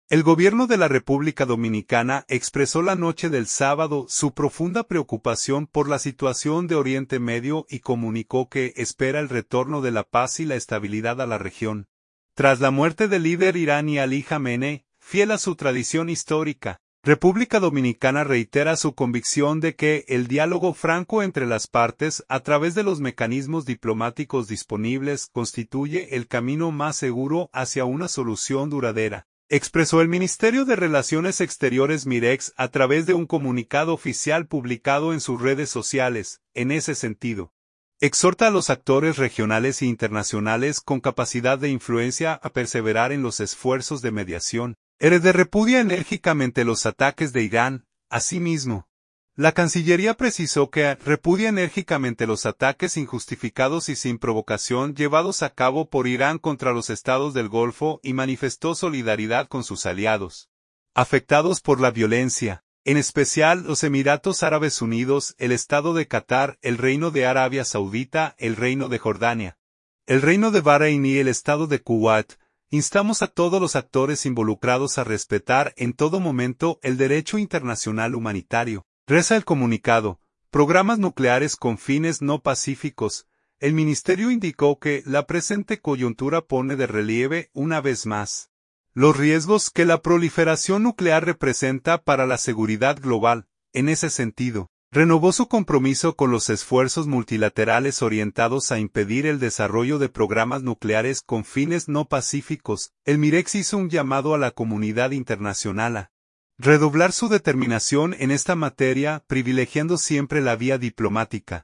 El gobierno de la República Dominicana expresó la noche del sábado su profunda preocupación por la situación de Oriente Medio y comunicó que espera el retorno de la paz y la estabilidad a la región. Tras la muerte del líder iraní Ali Jamenei, fiel a su tradición histórica, República Dominicana reitera su convicción de que el diálogo franco entre las partes, a través de los mecanismos diplomáticos disponibles, constituye el camino más seguro hacia una solución duradera. Expresó el Ministerio de Relaciones Exteriores MIREX a través de un comunicado oficial publicado en sus redes sociales. En ese sentido, exhorta a los actores regionales e internacionales con capacidad de influencia a perseverar en los esfuerzos de mediación. Repudia enérgicamente los ataques de Irán. Asimismo, la Cancillería precisó que repudia enérgicamente los ataques injustificados y sin provocación llevados a cabo por Irán contra los estados del Golfo y manifestó solidaridad con sus aliados afectados por la violencia, en especial los Emiratos Árabes Unidos, el Estado de Qatar, el Reino de Arabia Saudita, el Reino de Jordania, el Reino de Bahrein y el Estado de Kuwait. Instamos a todos los actores involucrados a respetar en todo momento el derecho internacional humanitario. Reza el comunicado. Programas nucleares con fines no pacíficos. El ministerio indicó que la presente coyuntura pone de relieve, una vez más, los riesgos que la proliferación nuclear representa para la seguridad global. En ese sentido, renovó su compromiso con los esfuerzos multilaterales orientados a impedir el desarrollo de programas nucleares con fines no pacíficos. El MIREX hizo un llamado a la comunidad internacional a redoblar su determinación en esta materia, privilegiando siempre la vía diplomática.